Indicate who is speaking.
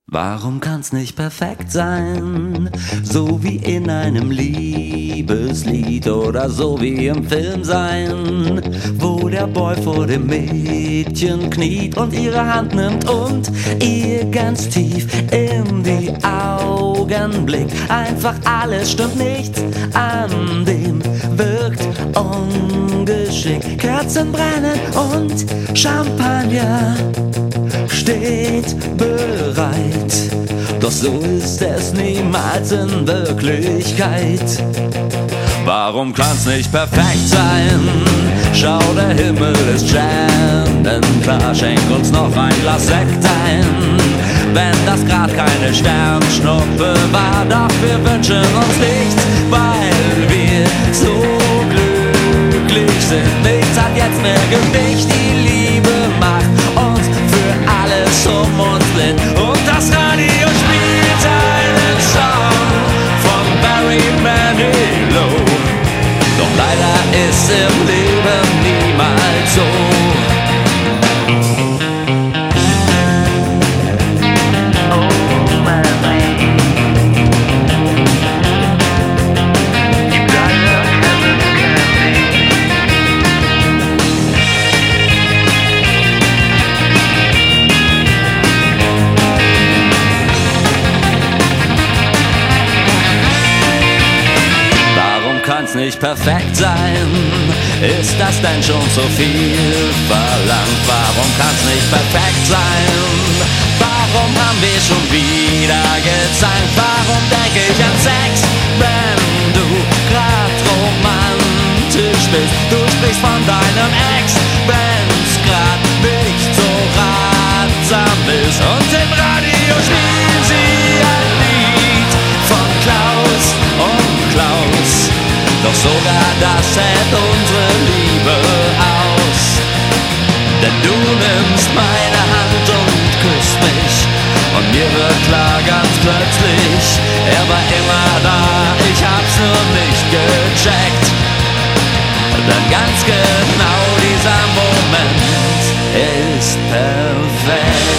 Speaker 1: Warum kann's nicht perfekt sein? So wie in einem Liebeslied oder so wie im Film sein, wo der Boy vor dem Mädchen kniet und ihre Hand nimmt und ihr ganz tief in die Augen blickt. Einfach alles stimmt, nichts an dem wirkt ungeschickt. Kerzen brennen und Champagner steht bereit, doch so ist es niemals in Wirklichkeit. Warum kann's nicht perfekt sein? Schau, der Himmel ist sternenklar, schenk uns noch ein Glas Sekt ein. Wenn das grad keine Sternschnuppe war, doch wir wünschen uns nichts, weil wir so glücklich sind. Nichts hat jetzt mehr Gewicht, die Liebe macht uns für alles um uns blind. Und das Radio spielt einen Song von Barry Manilow. Doch leider ist im Leben niemals so. Kann's nicht perfekt sein? Ist das denn schon so viel verlangt? Warum kann's nicht perfekt sein? Warum haben wir schon wieder gezankt? Warum denke ich an Sex, wenn du grad romantisch bist? Du sprichst von deinem Ex, wenn's grad nicht so ratsam ist. Und im Radio spielen sie ein Lied von Klaus und Klaus. Doch sogar das hält unsere Liebe aus. Denn du nimmst meine Hand und küsst mich, und mir wird klar ganz plötzlich, er war immer da, ich hab's nur nicht gecheckt. Denn ganz genau dieser Moment, er ist perfekt.